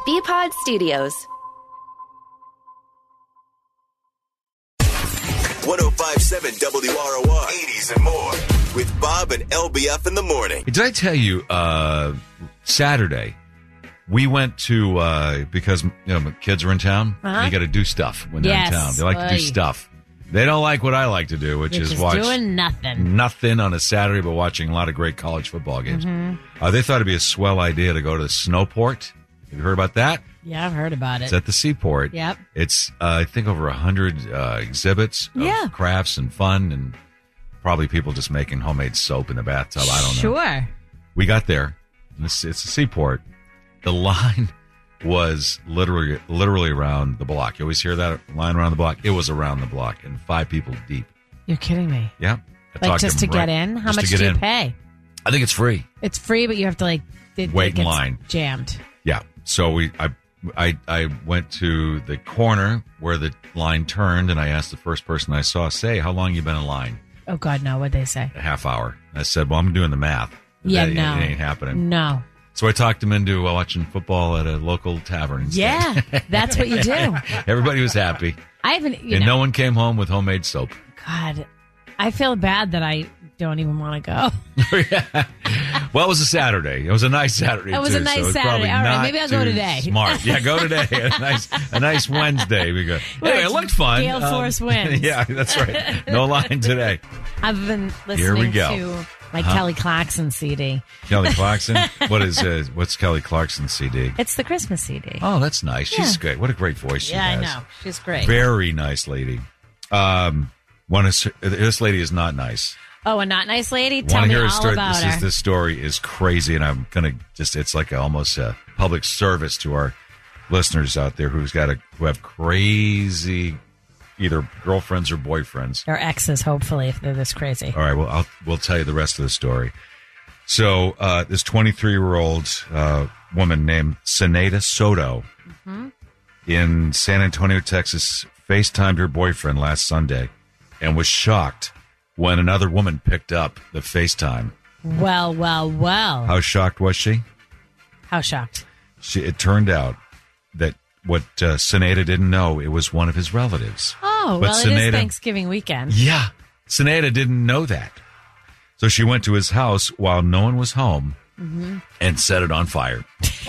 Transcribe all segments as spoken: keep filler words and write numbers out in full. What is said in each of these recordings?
B-Pod Studios. one oh five point seven W R O R, eighties and more, with Bob and L B F in the morning. Did I tell you, uh, Saturday, we went to, uh, because, you know, my kids are in town, Uh-huh. you got to do stuff when they're Yes. in town. They like to do Oy. stuff. They don't like what I like to do, which You're is just watch doing nothing. nothing on a Saturday, but watching a lot of great college football games. Mm-hmm. Uh, they thought it'd be a swell idea to go to the Snowport. Have you heard about that? Yeah, I've heard about it. It's at the Seaport. Yep. It's, uh, I think, over a hundred uh, exhibits of Yeah. crafts and fun, and probably people just making homemade soap in the bathtub. I don't know. Sure. We got there. It's, it's a Seaport. The line was literally literally around the block. You always hear that line around the block. It was around the block and five people deep. You're kidding me. Yeah. I Like talked just to to them get right- in? How just to much get do you in. pay? I think it's free. It's free, but you have to like it, Wait it in gets line. Jammed. Yeah. So we, I, I, I went to the corner where the line turned, and I asked the first person I saw, "Say, how long you been in line?" Oh God, no! What'd they say? A half hour. I said, "Well, I'm doing the math. Yeah, That- no, it ain't happening." No. So I talked him into uh, watching football at a local tavern instead. Yeah, that's what you do. Everybody was happy, I haven't. You and know, no one came home with homemade soap. God, I feel bad that I don't even want to go. Well, it was a Saturday. It was a nice Saturday. It was too, a nice so it's Saturday. probably All right, not maybe I'll go too today. Smart, yeah, go today. A nice, a nice Wednesday. We go. Anyway, it looked fun. Gale force winds. Yeah, that's right. No line today. I've been Here we listening go. to my Kelly Clarkson C D. Kelly Clarkson. What is uh, what's Kelly Clarkson's C D? It's the Christmas C D. Oh, that's nice. She's Yeah. great. What a great voice she yeah, has. I know. She's great. Very nice lady. Um, one is, this lady is not nice. Oh, a not nice lady? Tell Want to me hear all a story? about This her. is this story is crazy, and I'm gonna just it's like a, almost a public service to our listeners out there who's got a who have crazy either girlfriends or boyfriends. Or exes, hopefully, if they're this crazy. All right, well, I'll we'll tell you the rest of the story. So, uh, this twenty-three year old uh, woman named Sinead Soto Mm-hmm. in San Antonio, Texas, FaceTimed her boyfriend last Sunday and was shocked when another woman picked up the FaceTime. Well, well, well. How shocked was she? How shocked? She, it turned out that what uh, Sinead didn't know, it was one of his relatives. Oh, But well, it Sinead- is Thanksgiving weekend. Yeah. Sinead didn't know that. So she went to his house while no one was home Mm-hmm. and set it on fire.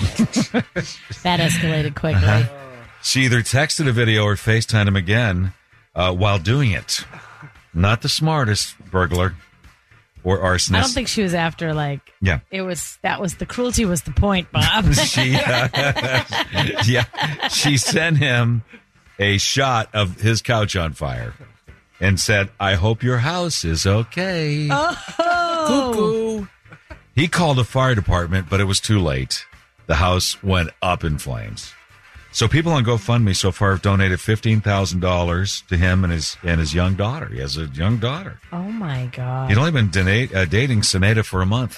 That escalated quickly. Uh-huh. She either texted a video or FaceTimed him again uh, while doing it. Not the smartest burglar or arsonist. I don't think she was after, like, Yeah. it was, that was, the cruelty was the point, Bob. she, uh, yeah, she sent him a shot of his couch on fire and said, "I hope your house is okay." Oh. Cuckoo. He called the fire department, but it was too late. The house went up in flames. So people on GoFundMe so far have donated fifteen thousand dollars to him and his and his young daughter. He has a young daughter. Oh, my God. He'd only been dena- uh, dating Sinead for a month.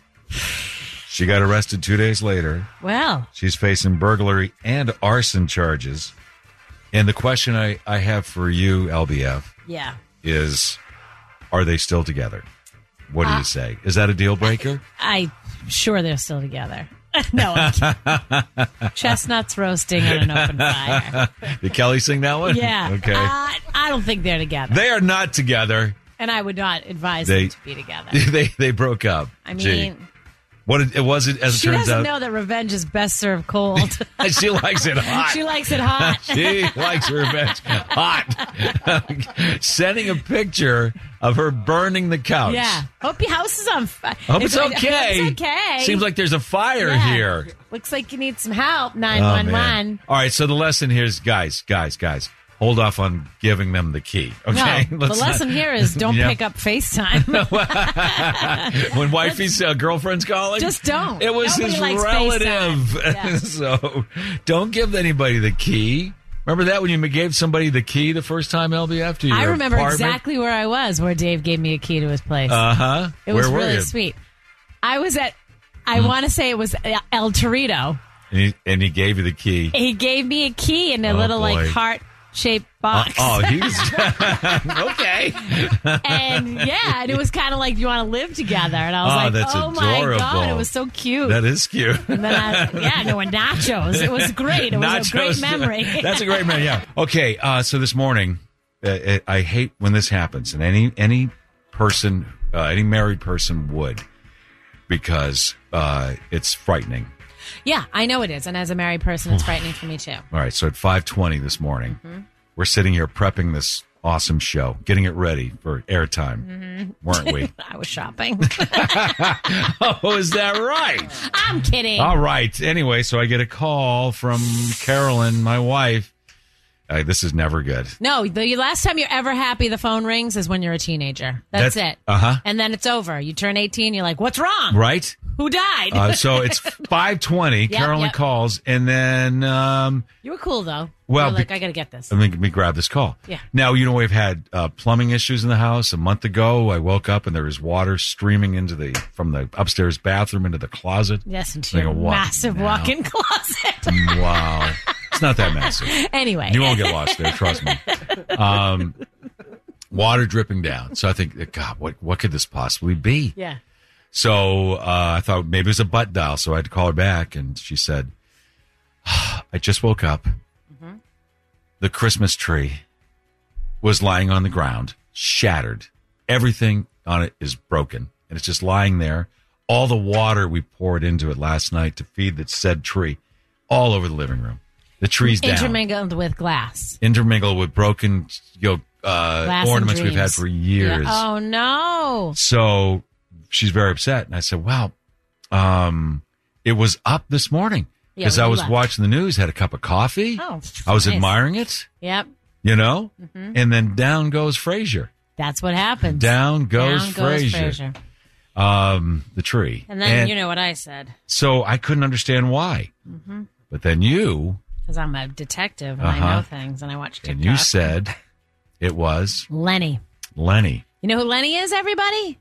She got arrested two days later. Well, She's facing burglary and arson charges. And the question I, I have for you, L B F, yeah. is, are they still together? What do Uh, you say? Is that a deal breaker? I'm sure they're still together. No, I'm kidding. Chestnuts roasting on an open fire. Did Kelly sing that one? Yeah. Okay. Uh, I don't think they're together. They are not together. and I would not advise They- them to be together. they they broke up. I Gee. mean, what it, it was it as it she turns doesn't out. know that revenge is best served cold. She likes it hot. She likes it hot. She likes revenge hot. Sending a picture of her burning the couch. Yeah. Hope your house is on fire. Hope it's okay. It's okay. Seems like there's a fire Yeah. here. Looks like you need some help. Oh, nine one man. one. All right, so the lesson here is, guys, guys, guys, hold off on giving them the key. Okay, No, the Let's lesson not- here is don't Yeah. pick up FaceTime. When wifey's uh, girlfriend's calling, Just don't. It was Nobody his likes relative, FaceTime. Yeah. so don't give anybody the key. Remember that when you gave somebody the key the first time, L B F? To your I remember apartment? exactly where I was, where Dave gave me a key to his place. Uh huh. it was Where were really you? sweet. I was at, I Hmm. want to say it was El Torito. And he, and he gave you the key. He gave me a key and a Oh, little boy. like heart shaped box. Uh, oh, he's okay. And yeah, and it was kind of like, you want to live together? And I was Oh, like, that's oh adorable. my God, it was so cute. That is cute. And then I, yeah, no, and nachos. It was great. It was Nachos. a great memory. That's a great memory. Yeah. Okay. Uh, so this morning, uh, it, I hate when this happens, and any any person, uh, any married person would, because uh, it's frightening. Yeah, I know it is. And as a married person, it's frightening for me too. All right. So at five twenty this morning, Mm-hmm. we're sitting here prepping this awesome show, getting it ready for airtime, Mm-hmm. weren't we? I was shopping. Oh, is that right? I'm kidding. All right. Anyway, so I get a call from Carolyn, my wife. Uh, this is never good. No, the last time you're ever happy the phone rings is when you're a teenager. That's, That's- it. uh-huh. And then it's over. You turn eighteen, you're like, what's wrong? Right? Who died? Uh, so it's five twenty. Carolyn yep. calls, and then um, you were cool, though. Well, you were like, be- I got to get this. let me, let me grab this call. Yeah. Now, you know, we've had uh, plumbing issues in the house. A month ago, I woke up and there was water streaming into the from the upstairs bathroom into the closet. Yes, into Like your a what massive now? walk-in closet. Wow. It's not that massive. Anyway. You won't get lost there, trust me. Um, water dripping down. So I think, God, what what could this possibly be? Yeah. So uh, I thought maybe it was a butt dial, so I had to call her back, and she said, I just woke up. Mm-hmm. The Christmas tree was lying on the ground, shattered. Everything on it is broken, and it's just lying there. All the water we poured into it last night to feed the said tree all over the living room. The tree's down. Intermingled with glass. Intermingled with broken you know, uh, Glass ornaments and we've had dreams. for years. Yeah. Oh, no. So she's very upset. And I said, well, um, it was up this morning Yeah, because when I you was left. watching the news, had a cup of coffee. Oh, I was nice. admiring it, Yep. you know, Mm-hmm. and then down goes Frasier. That's what happens. Down goes Down goes Frasier. Frasier. Um, the tree. And then you know what I said. So I couldn't understand why. Mm-hmm. But then you, Because I'm a detective and Uh-huh. I know things and I watch TikTok. and you said it was Lenny. Lenny. You know who Lenny is, everybody?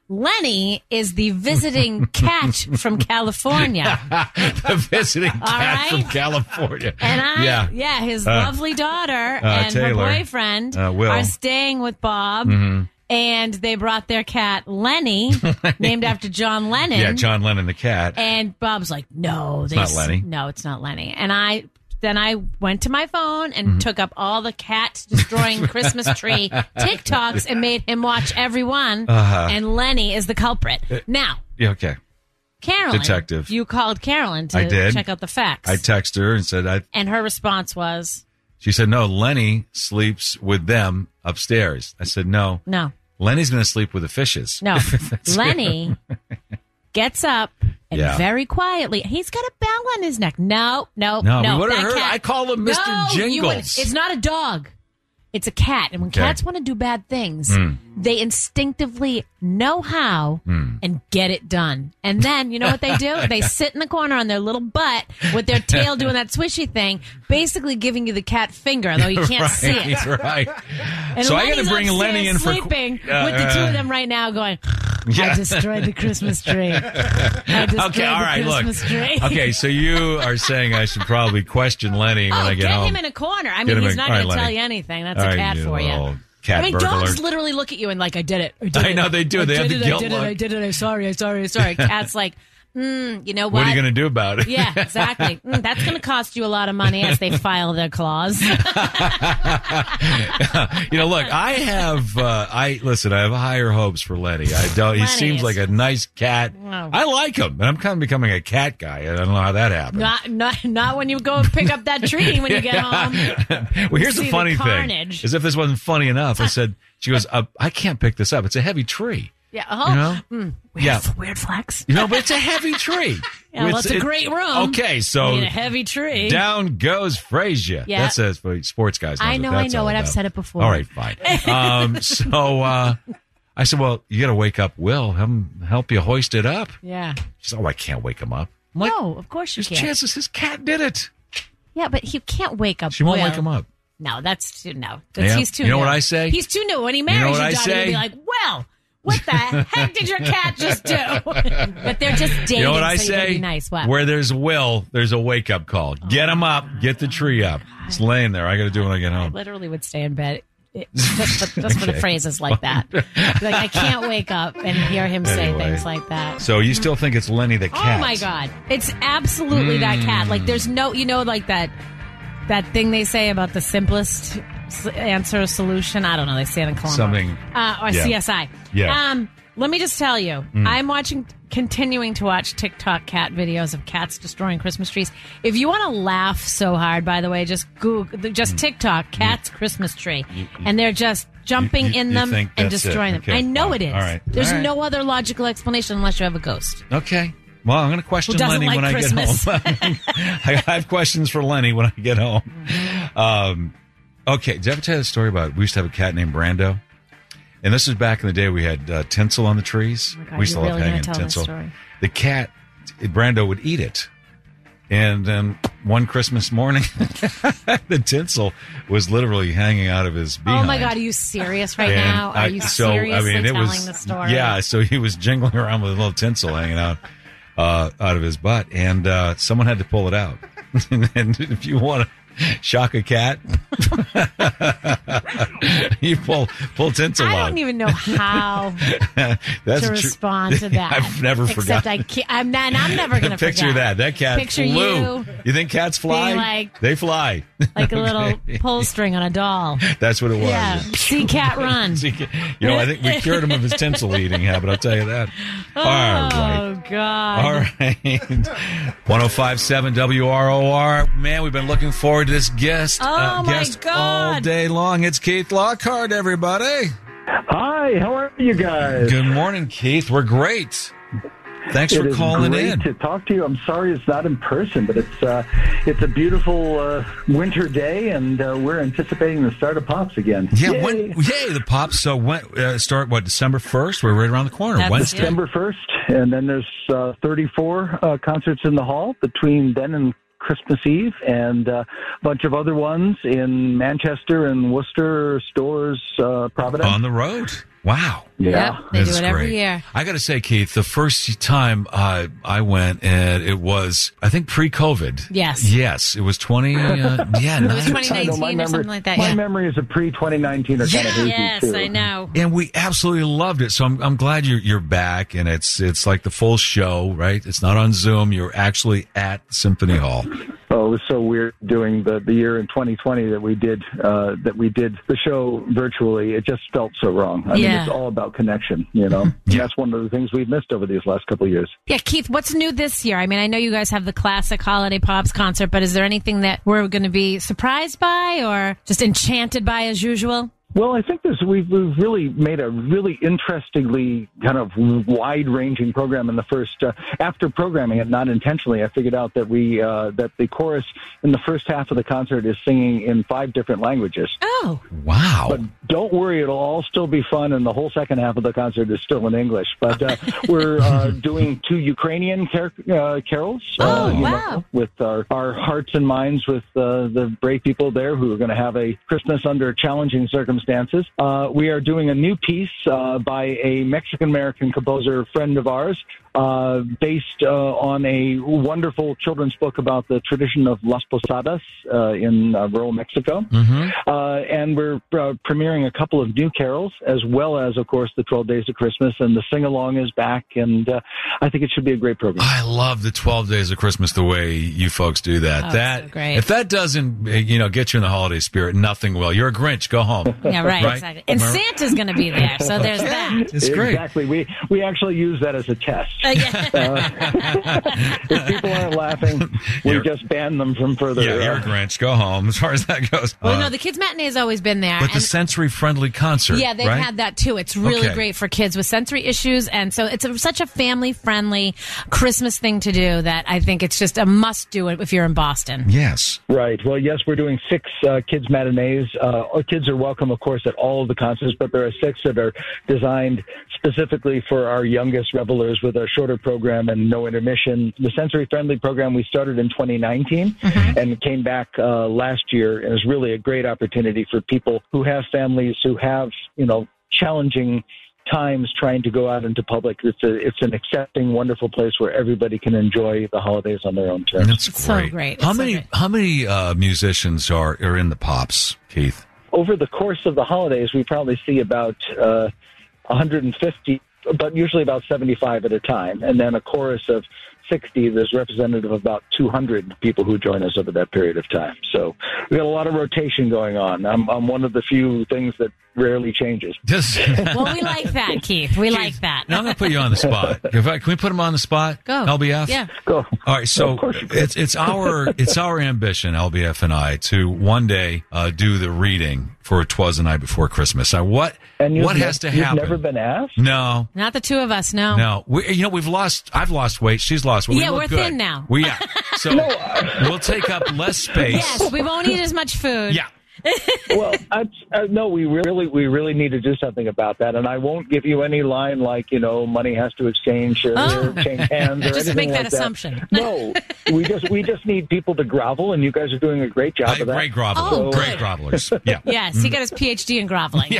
Lenny is the visiting cat from California. The visiting cat right. from California. And I, yeah. yeah, his Uh, lovely daughter and her Taylor. boyfriend Uh, Will. are staying with Bob. Mm-hmm. And they brought their cat, Lenny, named after John Lennon. Yeah, John Lennon the cat. And Bob's like, no. It's not Lenny. No, it's not Lenny. And I then I went to my phone and Mm-hmm. took up all the cat destroying Christmas tree TikToks and made him watch every one. Uh-huh. And Lenny is the culprit. Now, Yeah, okay. Carolyn. Detective. You called Carolyn to I did. check out the facts. I texted her and said, I, and her response was, she said, no, Lenny sleeps with them upstairs. I said, no, no, Lenny's going to sleep with the fishes. no. Lenny gets up and Yeah. very quietly, he's got a bell on his neck. No, no, No, no. we would've that heard- cat- I call him Mister No, you wouldn't. Jingles. It's not a dog. It's a cat. And when Okay. cats want to do bad things, they instinctively know how and get it done. And then, you know what they do? They sit in the corner on their little butt with their tail doing that swishy thing, basically giving you the cat finger, though you can't right, see it. right. And So I Lenny's gotta bring upstairs Lenny in for- sleeping uh, with the two uh, of them right now going, Yeah. I destroyed the Christmas tree. I destroyed Okay, all the right, look. Christmas tree. Okay, so you are saying I should probably question Lenny when Oh, I get, get home. him in a corner. I Get mean, him he's in- not all right, going to tell Lenny. you anything. That's All a right, cat you for you. little cat I mean, burglar. dogs literally look at you and like, I did it. I, did I it. know they do. I They have did the it, guilt I did look. it. I did it. I'm sorry. I'm sorry. I'm sorry. Cat's like, mm, you know what? What are you going to do about it? Yeah, exactly. Mm, that's going to cost you a lot of money as they file their claws. You know, look, I have, uh, I listen, I have higher hopes for Lenny. I don't, he Lenny seems is- like a nice cat. Oh. I like him, and I'm kind of becoming a cat guy. I don't know how that happened. not, not, not when you go and pick up that tree when you get home. Well, here's see the the funny thing. carnage. As if this wasn't funny enough, I said, she goes, uh, I can't pick this up. It's a heavy tree. Yeah. Oh, You know? mm, weird, Yeah. weird flex. You know, but it's a heavy tree. Yeah, well, it's a it- great room. Okay, so In a heavy tree. down goes Frasier. Yeah. That's a for sports guys. I knows know, what I that's know all it. I've about. said it before. All right, fine. Um, so uh, I said, well, you got to wake up Will. Have him help you hoist it up. Yeah. She said, oh, I can't wake him up. I'm like, No, of course you there's can't. chances his cat did it. Yeah, but he can't wake up. She won't Will. wake him up. No, that's too no. That's, Yeah. He's too. You know new. what I say? He's too new. When he marries know what your I daughter, say? he'll be like, "Well, what the heck did your cat just do? But they're just dating. You know what I so you gotta say? be nice. What? Where there's a will, there's a wake up call. Get him up. Get the tree up. It's laying there. I got to do it when I get I home. literally would stay in bed. It, just for, just for the Okay. phrases like that. Like, I can't wake up and hear him say Anyway. things like that. So you still think it's Lenny the cat? Oh my God. It's absolutely that cat. Like, there's no, you know, like that that thing they say about the simplest s- answer solution. I don't know. They say it in Columbo. Something. Uh, or yeah. C S I. Yeah. Um, let me just tell you, I'm watching, continuing to watch TikTok cat videos of cats destroying Christmas trees. If you want to laugh so hard, by the way, just Google, just TikTok cats Christmas tree, and they're just jumping You- you- in you them think and that's destroying it. them. Okay, I know fine. it is. All right. There's All right. no other logical explanation unless you have a ghost. Okay. Well, I'm going to question Who doesn't Lenny like when I Christmas? get home. I have questions for Lenny when I get home. Um, okay. Did I ever tell you the story about we used to have a cat named Brando? And this is back in the day we had uh, tinsel on the trees. Oh my God, we used to you're love really hanging gonna tell this tinsel. story. The cat, Brando, would eat it. And then one Christmas morning, the tinsel was literally hanging out of his behind. Oh my God, are you serious right And now? Are I- you so, seriously I mean, it telling was, the story? Yeah, so he was jingling around with a little tinsel hanging out uh, out of his butt, and uh, someone had to pull it out. And if you want to shock a cat, you pull pull tinsel I out. don't even know how That's to tr- respond to that. I've never Except forgotten. I can't, I'm not. I'm never going to Picture that. That cat Picture flew. you You think cats fly? like- they fly. like a little pull string on a doll. That's what it was. Yeah, see cat run. See, you know, I think we cured him of his tinsel eating habit. I'll tell you that. All right. Oh God! All right. one oh five point seven W R O R. Man, we've been looking forward to this guest. Oh, my guest God. all day long. It's Keith Lockhart, everybody. Hi, how are you guys? Good morning, Keith. We're great. Thanks It for is calling great in. to talk to you. I'm sorry it's not in person, but it's uh, it's a beautiful uh, winter day, and uh, we're anticipating the start of Pops again. Yeah, Yay. when, yay, the Pops so when, uh, start, what, December first? We're right around the corner. That's- Wednesday. December first, and then there's uh, thirty-four uh, concerts in the hall between then and Christmas Eve, and uh, a bunch of other ones in Manchester and Worcester, Stores, uh, Providence. On the road. Wow. Yeah. Yep, they That's do it every great. year. I got to say, Keith, the first time uh, I went, and it was, I think, pre-COVID. Yes. Yes, it was twenty. Uh, yeah, It was nine- twenty I know, my nineteen or memory- something like that. My Yeah. memories of pre twenty nineteen are kind of hazy, Yes, too. I know. and we absolutely loved it. So I'm, I'm glad you're you're back, and it's it's like the full show, right? It's not on Zoom. You're actually at Symphony Hall. Oh, it was so weird doing the, the year in twenty twenty that we did uh, that we did the show virtually. It just felt so wrong. I mean, Yeah. it's all about connection, you know. And that's one of the things we've missed over these last couple of years. Yeah, Keith, what's new this year? I mean, I know you guys have the classic Holiday Pops concert, but is there anything that we're going to be surprised by or just enchanted by as usual? Well, I think there's, we've, we've really made a really interestingly kind of wide-ranging program in the first, uh, after programming it, not intentionally, I figured out that we, uh, that the chorus in the first half of the concert is singing in five different languages. Oh, Wow. But don't worry, it'll all still be fun, and the whole second half of the concert is still in English. But uh, we're uh, doing two Ukrainian car- uh, carols. Oh, uh, you wow. know, with our, our hearts and minds with uh, the brave people there who are going to have a Christmas under challenging circumstances. Uh, we are doing a new piece uh, by a Mexican-American composer friend of ours, uh, based uh, on a wonderful children's book about the tradition of Las Posadas uh, in uh, rural Mexico. Mm-hmm. Uh, and we're uh, premiering a couple of new carols, as well as, of course, the twelve Days of Christmas, and the sing-along is back, and uh, I think it should be a great program. I love the twelve Days of Christmas, the way you folks do that. Oh, that so great. If that doesn't, uh, you know, get you in the holiday spirit, nothing will. You're a Grinch. Go home. yeah, right, Right? exactly. And Am I- Santa's going to be there, so there's that. It's great. Exactly. We we actually use that as a test. Uh, yeah. If people aren't laughing, we You're- just ban them from further. Yeah, you're a uh, Grinch. Go home. As far as that goes. Well, Uh, no, the kids' matinee has always been there. but the and- sensory-friendly concert. Yeah, they've right? had that too. It's really Okay. great for kids with sensory issues, and so it's a, such a family-friendly Christmas thing to do that I think it's just a must-do if you're in Boston. Yes. Right. Well, yes, we're doing six uh, kids matinees. Uh, our kids are welcome, of course, at all of the concerts, but there are six that are designed specifically for our youngest revelers with a shorter program and no intermission. The sensory-friendly program we started in twenty nineteen and came back uh, last year, and is really a great opportunity for people who have families who have, you know, challenging times trying to go out into public. It's a, it's an accepting, wonderful place where everybody can enjoy the holidays on their own terms. That's It's great. so great. How It's so many great. how many uh, musicians are, are in the Pops, Keith? Over the course of the holidays, we probably see about uh, one hundred fifty, but usually about seventy-five at a time, and then a chorus of sixty. There's representative of about two hundred people who join us over that period of time. So we got a lot of rotation going on. I'm, I'm one of the few things that rarely changes. Just, Well, we like that, Keith. We like that. now I'm going to put you on the spot. If I, can we put him on the spot? Go. L B F? Yeah. Go. All right, so Of course you can. it's it's our it's our ambition, L B F and I, to one day uh, do the reading for "Twas the Night Before Christmas." Now, what And you've what ne- has to you've happen? never been asked? No, Not the two of us, no. no. We, you know, we've lost. I've lost weight. She's lost weight. We Yeah, look we're good. thin now. We yeah. So we'll take up less space. Yes, we won't eat as much food. Yeah. Well, I, I, no, we really, we really need to do something about that. And I won't give you any line like, you know, money has to exchange or Oh. change hands or Just anything make that like assumption. No, we just, we just need people to grovel, and you guys are doing a great job Uh, of that. great grovelers. Oh, great good. grovelers. Yeah. Yes, he got his P H D in groveling.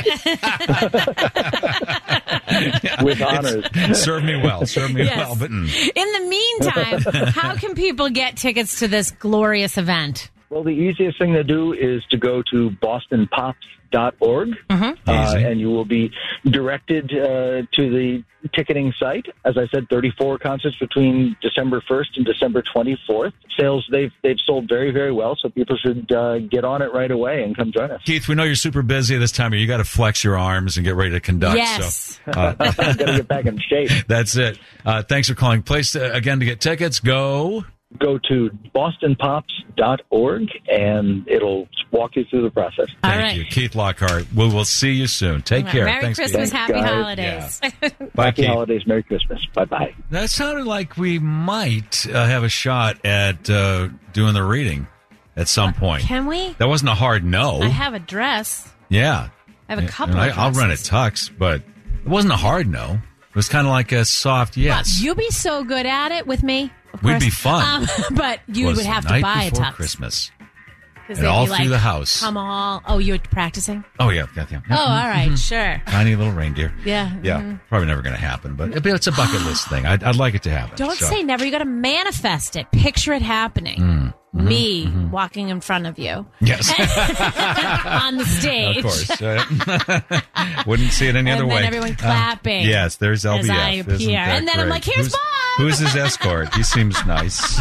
With honors. Serve me well. Serve me Yes. well. But mm. In the meantime, how can people get tickets to this glorious event? Well, the easiest thing to do is to go to boston pops dot org, uh, Easy. and you will be directed uh, to the ticketing site. As I said, thirty-four concerts between December first and December twenty-fourth. Sales, they've they've sold very, very well, so people should uh, get on it right away and come join us. Keith, we know you're super busy this time of year. You got to flex your arms and get ready to conduct. Yes. So, uh, Got to get back in shape. that's it. Uh, thanks for calling. Place uh, again to get tickets. Go. Go to boston pops dot org, and it'll walk you through the process. All Thank right. you, Keith Lockhart. We will see you soon. Take care. Merry Thanks, Christmas, Keith. Happy guys. Holidays. Bye, Happy Keith. holidays, Merry Christmas. Bye-bye. That sounded like we might uh, have a shot at uh, doing the reading at some point. Can we? That wasn't a hard no. I have a dress. Yeah. I have a And- couple and of I, I'll run a dresses. tux, but it wasn't a hard no. It was kind of like a soft yes. You'd be so good at it with me. Of We'd course. be fun. Um, but you Was would have the to night buy a before tux. Christmas. 'Cause And they'd all be through like, the house. Come all. Oh, you're practicing? Oh, yeah. yeah, yeah. Oh, all right, sure. Tiny little reindeer. Yeah. Yeah. mhm. Probably never going to happen, but it- it's a bucket list thing. I'd, I'd like it to happen. Don't so. say never. You got to manifest it. Picture it happening. Mm, mm-hmm, Me walking in front of you Yes. on the stage. Of course. Uh, wouldn't see it any And other then way. everyone Uh, clapping yes, there's L B F. as I Isn't appear. that And then I'm great? like, "Here's who's, Bob!" Who's his escort? He seems nice.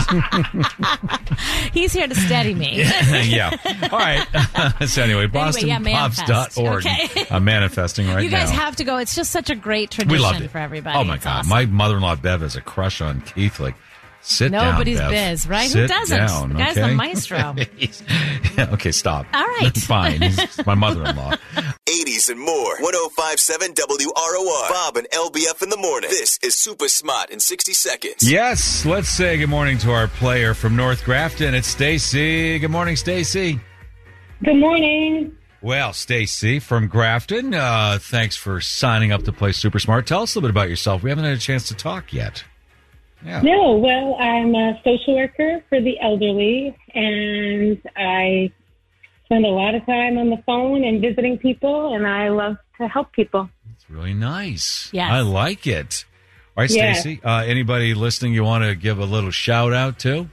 He's here to steady me. yeah. All right. so anyway, boston yeah, pops dot manifest. org. Okay. I'm manifesting right You guys now. have to go. It's just such a great we tradition loved it. for everybody. Oh, my It's God. awesome. My mother-in-law, Bev, has a crush on Keith. Like, sit Nobody's down, Bev. biz, right? Who Sit doesn't? down, The guy's the okay? maestro. He's- yeah, okay, stop. All right. Fine. He's my mother-in-law. eighties and more. one oh five point seven W R O R. Bob and L B F in the morning. This is Super Smart in sixty seconds. Yes, let's say good morning to our player from North Grafton. It's Stacy. Good morning, Stacy. Good morning. Well, Stacy from Grafton, uh, thanks for signing up to play Super Smart. Tell us a little bit about yourself. We haven't had a chance to talk yet. Yeah. No, well, I'm a social worker for the elderly, and I spend a lot of time on the phone and visiting people, and I love to help people. It's really nice. Yes. I like it. All right, Yeah. Stacy, uh, anybody listening you want to give a little shout out to?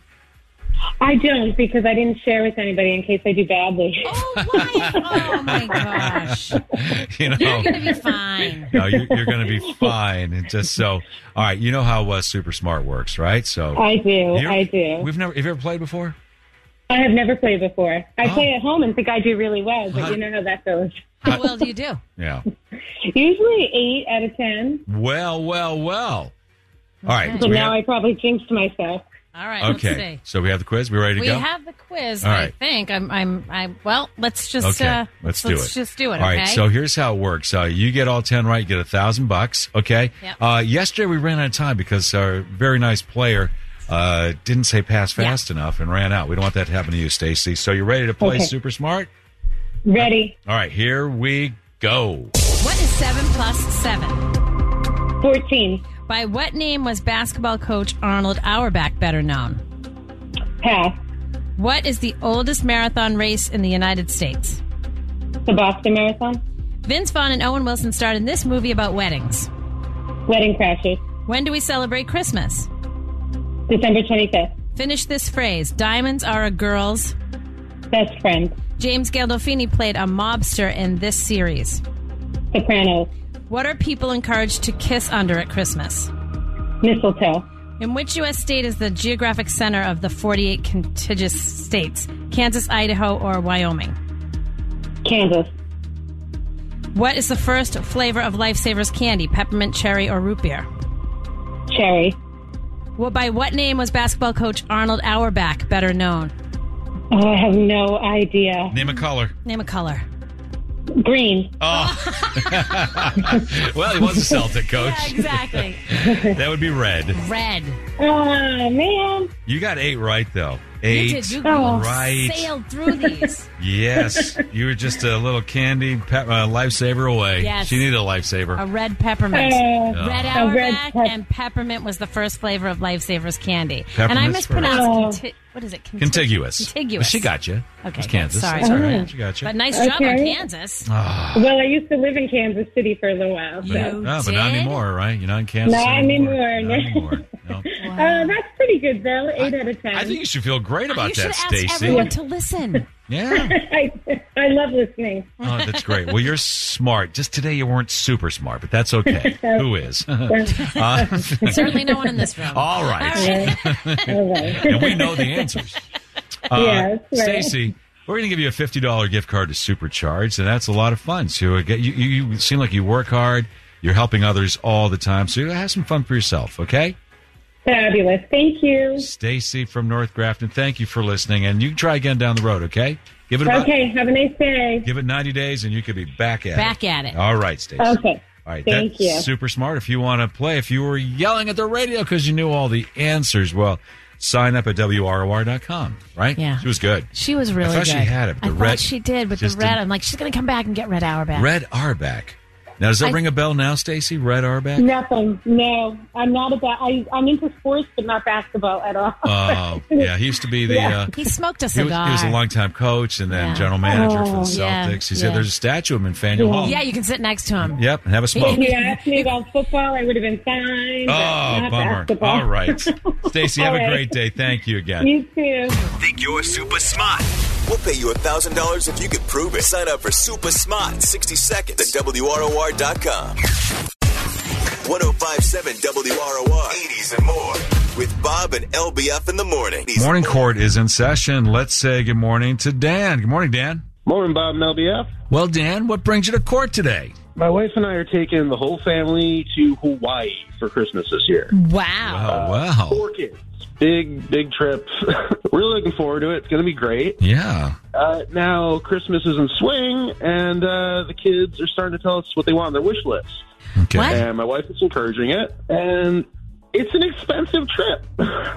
I don't, because I didn't share with anybody in case I do badly. Oh, why? Oh, my gosh. You know, You're going to be fine. no, you're, you're going to be fine. And just so, all right, you know how uh, Super Smart works, right? So I do, You- I do. We've never. Have you ever played before? I have never played before. I Oh. play at home and think I do really well, but Huh. you know how that goes. How well do you do? Yeah. Usually eight out of ten, Well, well, well. All right. but so we now have- I probably jinxed myself. All right, let's okay. see. So we have the quiz. We ready to We go? have the quiz, All I right. think. I'm, I'm, I, well, let's just, Okay, uh, let's do it. just do it, All okay? right, so here's how it works. Uh, you get all ten right, you get a thousand bucks. Okay. Yep. Uh, yesterday we ran out of time because our very nice player uh, didn't say pass fast enough and ran out. We don't want that to happen to you, Stacy. So you ready to play Okay. Super Smart? Ready? All right, here we go. What is seven plus seven? fourteen. By what name was basketball coach Arnold Auerbach better known? Pass. What is the oldest marathon race in the United States? The Boston Marathon. Vince Vaughn and Owen Wilson starred in this movie about weddings. Wedding Crashers. When do we celebrate Christmas? December twenty-fifth. Finish this phrase. Diamonds are a girl's Best Friend. James Gandolfini played a mobster in this series. Sopranos. What are people encouraged to kiss under at Christmas? Mistletoe. In which U S state is the geographic center of the forty-eight contiguous states? Kansas, Idaho, or Wyoming? Kansas. What is the first flavor of Lifesavers candy? Peppermint, cherry, or root beer? Cherry. Well, by what name was basketball coach Arnold Auerbach better known? Oh, I have no idea. Name a color. Name a color. Green. Oh. Well, he was a Celtic coach. Yeah, exactly. That would be red. Red. Oh, man. You got eight right, though. Eight You did. You Oh. right. sailed through these. Yes. You were just a little candy pe- uh, lifesaver away. Yes. She needed a lifesaver. A red peppermint. Uh, Red A Auerbach red pep- and peppermint was the first flavor of Lifesavers candy. And I Peppermint's mispronounced first. conti- what is it? Contig- Contiguous. Contiguous. But she got you. Okay, It's Kansas. sorry. That's all Oh. right. She got you. But nice job on Okay. Kansas. Well, I used to live in Kansas City for a little while. So. You Oh, but not did? anymore, right? You're not in Kansas Not anymore, Not no. anymore. No. Uh, that's pretty good, though. Eight out of ten. I think you should feel great about you should that, ask Stacy. everyone to listen. Yeah. I, I love listening. Oh, that's great. Well, you're smart. Just today you weren't super smart, but that's okay. Who is? uh, Certainly no one in this room. all right. All right. And we know the answers. Uh, Yes, right. Stacy, we're going to give you a fifty dollars gift card to Supercharged, and that's a lot of fun. So uh, get, you, you, you seem like you work hard. You're helping others all the time. So have some fun for yourself, okay? Fabulous. Thank you. Stacy from North Grafton, thank you for listening. And you can try again down the road, okay? Give it about, Okay. Have a nice day. Give it ninety days, and you could be back at Back it. at it. All right, Stacy. Okay. All right, Thank that's you. super smart. If you want to play, if you were yelling at the radio because you knew all the answers, well, sign up at W R O R dot com, right? Yeah. She was good. She was really I thought good. she had it. I The thought red- she did with the just red. didn't- I'm like, she's going to come back and get Red Auerbach. Red Auerbach. Now, does that I- ring a bell now, Stacy? Red Auerbach? Nothing. No, I'm not about. I, I'm into sports, but not basketball at all. Oh, yeah. He used to be the. Yeah. Uh, He smoked a he, was, cigar. he was a longtime coach and then Yeah. general manager for the Oh, Celtics. yeah, He said yeah. there's a statue of him in Faneuil Hall. Yeah, you can sit next to him. Yep, and have a smoke. If you asked me about football, I would have been fine. but Oh, not bummer. basketball. All right. Stacy, have All a right. great day. Thank you again. You too. Think you're super smart? We'll pay you one thousand dollars if you can prove it. Sign up for Super Smart in sixty seconds at W R O R dot com. ten fifty-seven W R O R. eighties and more. With Bob and L B F in the morning. Morning Court is in session. Let's say good morning to Dan. Good morning, Dan. Morning, Bob and L B F. Well, Dan, what brings you to court today? My wife and I are taking the whole family to Hawaii for Christmas this year. Wow. Oh, wow. Four kids. Big, big trip. Really looking forward to it. It's going to be great. Yeah. Uh, now, Christmas is in swing, and uh, the kids are starting to tell us what they want on their wish list. Okay. What? And my wife is encouraging it, and it's an expensive trip.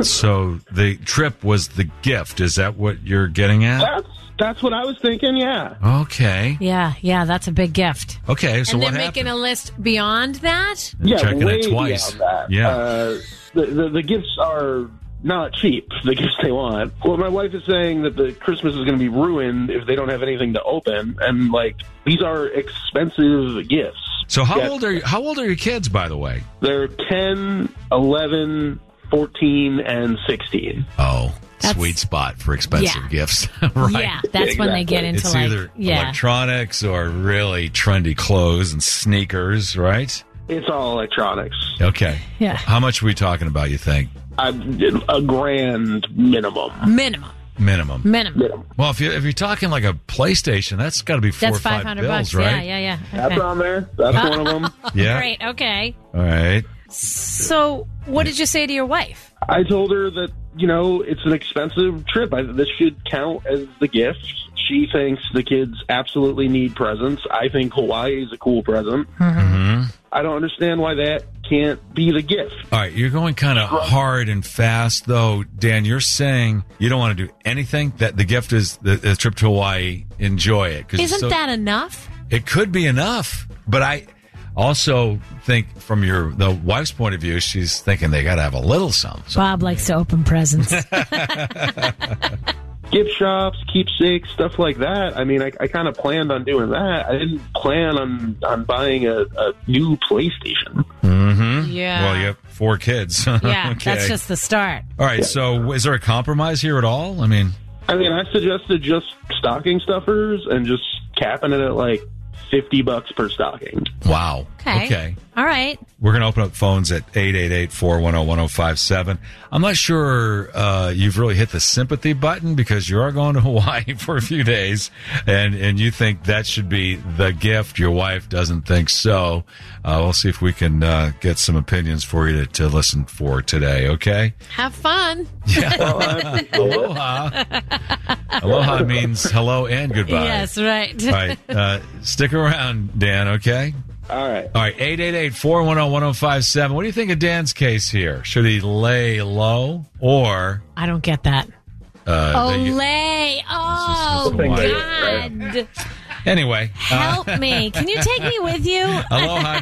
So the trip was the gift. Is that what you're getting at? That's that's what I was thinking, yeah. Okay. Yeah, yeah, that's a big gift. Okay, so and what they're happened? making a list beyond that? Yeah, Checking way it twice. beyond that. Yeah. Uh, the, the, the gifts are not cheap, the gifts they want. Well, my wife is saying that the Christmas is going to be ruined if they don't have anything to open. And, like, these are expensive gifts. So how Yes. old are you, how old are your kids, by the way? They're ten, eleven, fourteen, and sixteen. Oh, That's- sweet spot for expensive Yeah. gifts. Right. Yeah, that's when they get into It's like, either yeah. electronics or really trendy clothes and sneakers, right? It's all electronics. Okay. Yeah. How much are we talking about, you think? I, a grand minimum. Minimum. Minimum. Minimum. minimum. Well, if, you, if you're talking like a PlayStation, that's got to be four That's or five five hundred bills, bucks. right? Yeah, yeah, yeah. That's Okay. on there. That's one of them. Yeah. Great, okay. All right. So, what did you say to your wife? I told her that, you know, it's an expensive trip. I, this should count as the gift. She thinks the kids absolutely need presents. I think Hawaii is a cool present. Mm-hmm. I don't understand why that can't be the gift. All right, you're going kind of hard and fast, though, Dan. You're saying you don't want to do anything. That the gift is the, the trip to Hawaii. Enjoy it. 'Cause Isn't so- that enough? It could be enough, but I also think from your the wife's point of view, she's thinking they got to have a little something. So- Bob likes to open presents. gift shops, keepsakes, stuff like that. I mean, I, I kind of planned on doing that. I didn't plan on, on buying a, a new PlayStation. Mm-hmm. Yeah. Well, you have four kids. Yeah, Okay. that's just the start. All right, so is there a compromise here at all? I mean, I mean, I suggested just stocking stuffers and just capping it at like fifty bucks per stocking. wow. Okay. Okay. All right. We're going to open up phones at eight eight eight, four one zero, one zero five seven. I'm not sure uh, you've really hit the sympathy button because you are going to Hawaii for a few days, and, and you think that should be the gift. Your wife doesn't think so. Uh, we'll see if we can uh, get some opinions for you to, to listen for today, okay? Have fun. Yeah. Aloha. Aloha means hello and goodbye. Yes, right. All right. Uh, stick around, Dan, okay? All right. All right, eight eight eight, four one zero, one zero five seven. What do you think of Dan's case here? Should he lay low or... I don't get that. Uh, Oh, they- this Oh, this is Hawaii. God. Anyway. Help me. Can you take me with you? Aloha,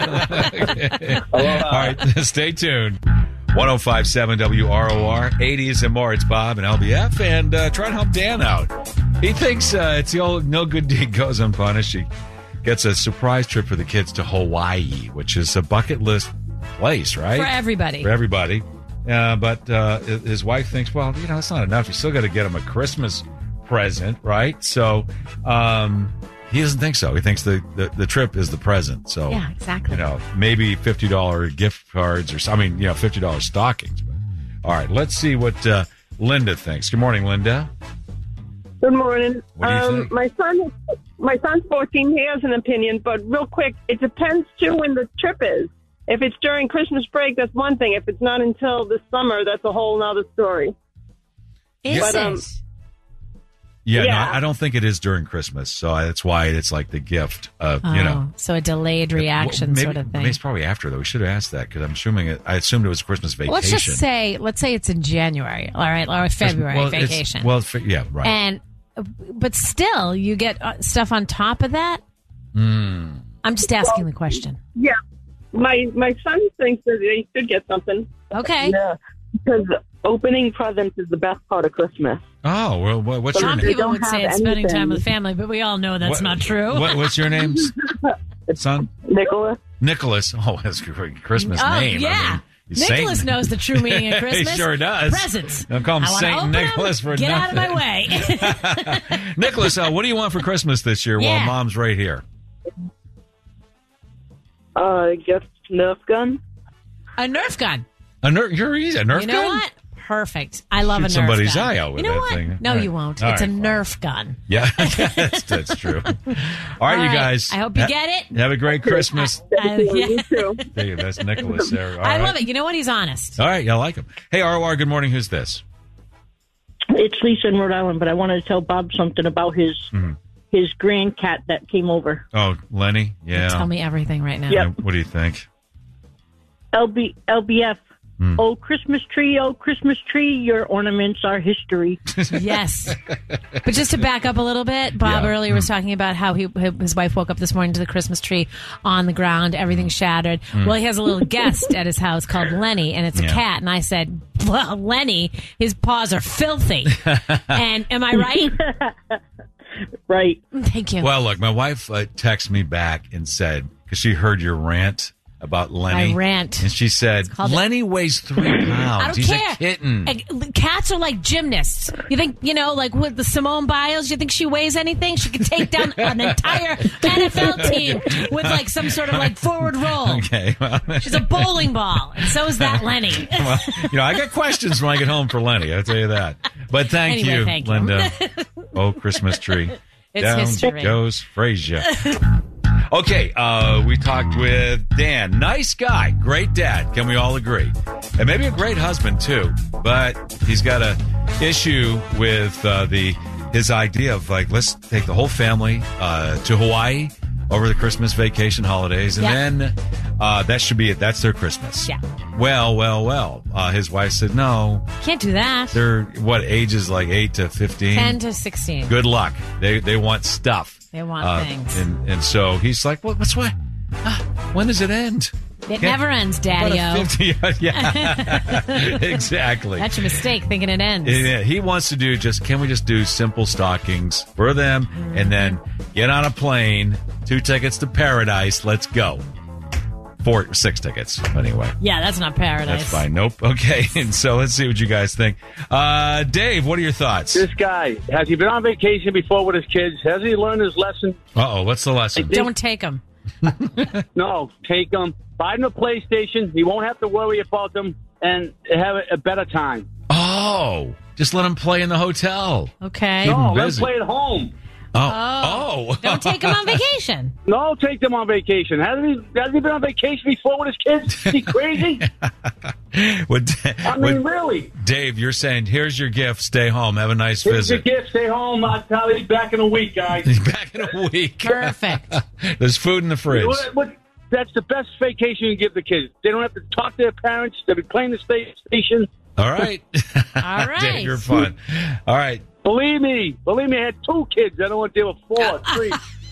Dan. All right, stay tuned. one oh five seven W R O R, eighties and more. It's Bob and L B F, and uh, try to help Dan out. He thinks uh, it's the old no good deed goes unpunished. He gets a surprise trip for the kids to Hawaii, which is a bucket list place, right? For everybody. For everybody. Uh, but uh, his wife thinks, well, you know, that's not enough. You still got to get him a Christmas present, right? So um, he doesn't think so. He thinks the, the, the trip is the present. So, Yeah, exactly. you know, maybe fifty dollars gift cards or something. I mean, you know, fifty dollars stockings. All right, let's see what uh, Linda thinks. Good morning, Linda. Good morning. What do you um, think? My son, my son's fourteen. He has an opinion, but real quick, it depends too when the trip is. If it's during Christmas break, that's one thing. If it's not until the summer, that's a whole nother story. Is But, it? um, Yeah, Yeah. No, I don't think it is during Christmas. So that's why it's like the gift of, oh, you know. so a delayed reaction Well, maybe, sort of thing. Maybe it's probably after, though. We should have asked that because I'm assuming it, I assumed it was Christmas vacation. Let's just say, let's say it's in January, all right, or February Well, it's- vacation. Well, fi- yeah, right. And but still, you get uh, stuff on top of that. Mm. I'm just asking the question. Yeah, my my son thinks that they should get something. Okay. Yeah, because opening presents is the best part of Christmas. Oh, well, what, what's your Some name? They people don't would say have it's spending anything. time with family, but we all know that's What- not true. What, what's your name, son? Nicholas. Nicholas. Oh, that's a great Christmas oh, name. yeah. I mean, he's Nicholas Saint- knows the true meaning of Christmas. He sure does. Presents. Don't call him I wanna Saint open 'em, Nicholas for Get nothing. out of my way. Nicholas, uh, what do you want for Christmas this year while Yeah. Mom's right here? Uh, gift Nerf gun. A Nerf gun. A Nerf, you're easy. A Nerf You know gun? what? Perfect. I love Shoot a Nerf somebody's gun. eye out with you know that what? thing. No, All right. you won't. All it's right, a fine. Nerf gun. Yeah, that's, that's true. All right, All you right. guys. I hope you Ha- get it. Have a great Christmas. Uh, yeah. You too. There you go. That's Nicholas there. All I right. love it. You know what? He's honest. All right, I like him. Hey, R O R, good morning. Who's this? It's Lisa in Rhode Island, but I wanted to tell Bob something about his Mhm. his grand cat that came over. Oh, Lenny? Yeah. Tell me everything right now. Yeah, What do you think? L B L B F. Hmm. Oh, Christmas tree, oh, Christmas tree, your ornaments are history. Yes. But just to back up a little bit, Bob Yeah. earlier was talking about how he, his wife woke up this morning to the Christmas tree on the ground, everything shattered. Well, he has a little guest at his house called Lenny, and it's a Yeah. cat. And I said, well, Lenny, his paws are filthy. And am I right? Right. Thank you. Well, look, my wife uh, texted me back and said, because she heard your rant about Lenny. My rant. And she said, called it- Lenny weighs three pounds. I don't He's care. a kitten. Uh, Cats are like gymnasts. You think, you know, like with the Simone Biles, you think she weighs anything? She could take down an entire N F L team with like some sort of like forward roll. Okay. Well, She's a bowling ball, and so is that Lenny. well, you know, I got questions when I get home for Lenny. I'll tell you that. But thank Anyway, you, thank you. Linda. Oh, Christmas tree. It's Down history. goes Frazier. Okay, uh, we talked with Dan. Nice guy, great dad. Can we all agree? And maybe a great husband too. But he's got a issue with uh, the his idea of like, let's take the whole family uh, to Hawaii over the Christmas vacation holidays, and Yeah. then uh, that should be it. That's their Christmas. Yeah. Well, well, well. Uh, his wife said, no, Can't do that. they're what ages like eight to fifteen. ten to sixteen. Good luck. They they want stuff. They want Uh, things. And and so he's like, well, what's what? Ah, when does it end? It never ends, Daddy-O. fifty, yeah, exactly. That's your mistake, thinking it ends. Yeah, he wants to do just, can we just do simple stockings for them and then get on a plane, two tickets to paradise, let's go. Four, six tickets, anyway. Yeah, that's not paradise. That's fine. Nope. Okay, and so let's see what you guys think. Uh, Dave, what are your thoughts? This guy, has he been on vacation before with his kids? Has he learned his lesson? Uh-oh, what's the lesson? Don't take them. No, take him. Buy him a PlayStation. He won't have to worry about them and have a, a better time. Oh, just let him play in the hotel. Okay. Keep him No, let him busy. play at home. Oh. oh. Don't take them on vacation. No, take them on vacation. Hasn't he, hasn't he been on vacation before with his kids? Is he crazy? What, I mean, what- really. Dave, you're saying, here's your gift, stay home, have a nice Here's your visit. gift. Stay home. I'll tell you back in a week, guys. Back in a week. Perfect. There's food in the fridge. What, what, that's the best vacation you can give the kids. They don't have to talk to their parents. They'll be playing the sta- station. All right. All right. Dave, you're fun. All right. Believe me. Believe me, I had two kids. I don't want to deal with four, three.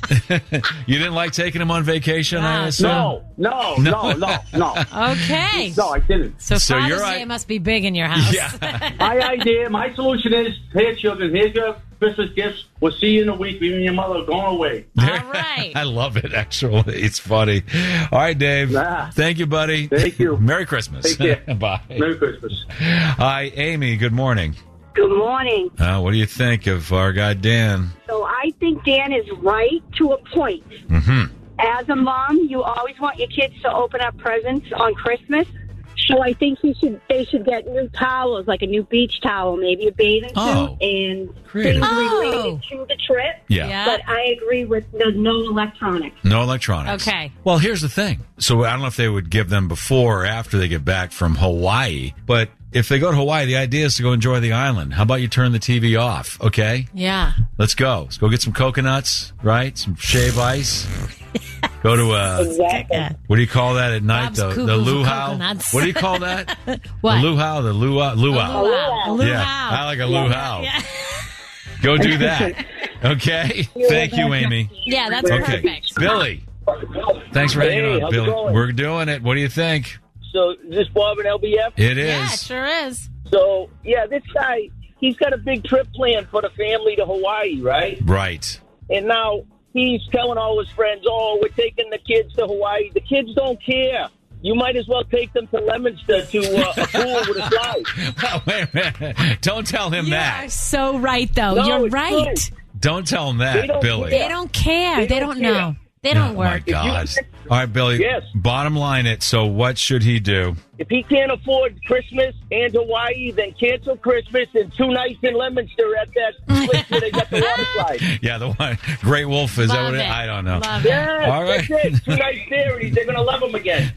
You didn't like taking him on vacation, I Wow. assume? No, no, no, no, no. Okay. No, I didn't. So, So Father's you're Day right. must be big in your house. Yeah. My idea, my solution is, here, children, here's your Christmas gifts. We'll see you in a week. You and your mother are going away. All right. I love it, actually. It's funny. All right, Dave. Ah. Thank you, buddy. Thank you. Merry Christmas. Take care. Bye. Merry Christmas. Hi, Amy. Good morning. Good morning. Uh, what do you think of our guy, Dan? So I think Dan is right to a point. Mm-hmm. As a mom, you always want your kids to open up presents on Christmas. So I think he should. They should get new towels, like a new beach towel, maybe a bathing Oh. suit, and Creative. things Oh. related to the trip. Yeah. Yeah. But I agree with the no electronics. No electronics. Okay. Well, here's the thing. So I don't know if they would give them before or after they get back from Hawaii, but if they go to Hawaii, the idea is to go enjoy the island. How about you turn the T V off, okay? Yeah. Let's go. Let's go get some coconuts, right? Some shave ice. Go to a, Exactly. what do you call that at night? Bob's The, the Cuckoo for luau? coconuts. What do you call that? What? The luau, the luau, luau. Luau. Luau. Yeah, I like a luau. Yeah. Go do that. Okay? Thank you, Amy. Yeah, that's Okay. perfect. Billy. Thanks for hanging Hey, on, how's it Billy. going? We're doing it. What do you think? So, is this Bob and L B F? It is. Yeah, it sure is. So, yeah, this guy, he's got a big trip planned for the family to Hawaii, right? Right. And now he's telling all his friends, oh, we're taking the kids to Hawaii. The kids don't care. You might as well take them to Leominster to uh, a pool with a slide. Wait a minute. Don't tell him You that. are so right, though. No, You're it's right. true. Don't tell him They that, don't Billy. care. They don't care. They, They don't, don't care. know. They don't Oh, my work. God. All right, Billy. Yes. Bottom line it. So what should he do? If he can't afford Christmas and Hawaii, then cancel Christmas and two nights in Leominster at that place where they got the water slide. Yeah, the one. Great Wolf, is that Love what it it. I don't know. Love it. Yes, All right. that's it. Two nights there, and they're going to love him again.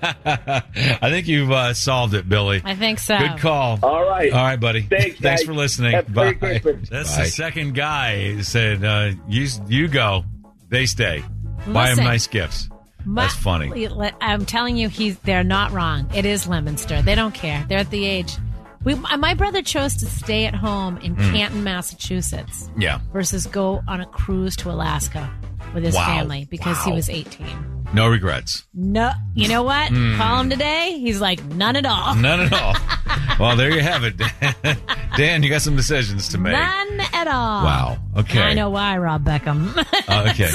I think you've uh, solved it, Billy. I think so. Good call. All right. All right, buddy. Thanks, guys. for listening. Have a Bye. Merry Christmas. That's Bye. the second guy who said, uh, you, you go, they stay. Buy them Listen. nice gifts. My- That's funny. I'm telling you, he's they're not wrong. It is Leominster. They don't care. They're at the age. We, my brother chose to stay at home in Mm. Canton, Massachusetts, Yeah. versus go on a cruise to Alaska with his Wow. family because he Wow. was eighteen. No regrets. No, you know what? Call him today. He's like none at all. None at all. Well, there you have it. Dan, you got some decisions to make. None at all. Wow. Okay. I know why, Rob Beckham. Uh, okay.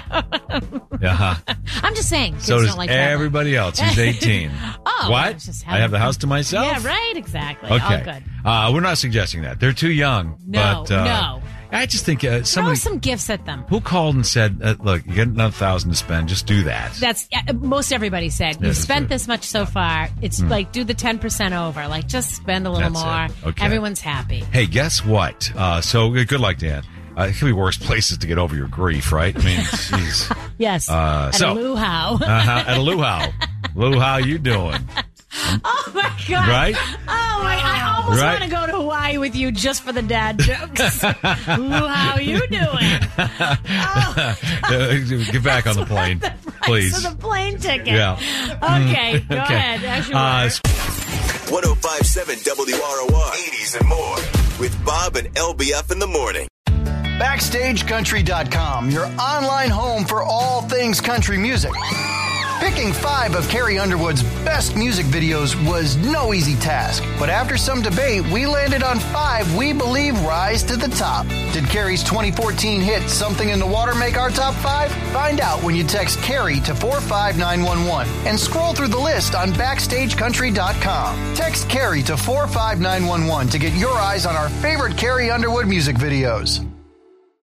Yeah. I'm just saying. Kids So does don't like traveling. everybody else who's eighteen. Oh, I what? was just I have the having- house to myself? Yeah, right. Exactly. Okay. All good. Uh, we're not suggesting that. They're too young. No, but, uh, no. I just think uh, Throw somebody some gifts at them. who called and said, uh, "Look, you got another thousand to spend. Just do that." That's uh, most everybody said. Yeah, You've that's spent it. this much so far. It's like do the ten percent over. Like just spend a little That's more. it. Okay. Everyone's happy. Hey, guess what? Uh, so good luck, Dan. Uh, it could be worse places to get over your grief, right? I mean, jeez. Yes. Uh, at so- a luau. Uh-huh. At a luau. Lou, how you doing? Oh my god! Right? Oh my! I almost Right? want to go to Hawaii with you just for the dad jokes. Lou, how you doing? Oh. Uh, Get back on the plane, The price please. of the plane ticket. Yeah. Okay, go Okay. ahead. As you Uh, were. ten fifty-seven W R O R, eighties and more, with Bob and L B F in the morning. Backstage Country dot com, your online home for all things country music. Picking five of Carrie Underwood's best music videos was no easy task, but after some debate, we landed on five we believe rise to the top. Did Carrie's twenty fourteen hit Something in the Water make our top five? Find out when you text Carrie to four five nine one one and scroll through the list on backstage country dot com. Text Carrie to four five nine one one to get your eyes on our favorite Carrie Underwood music videos.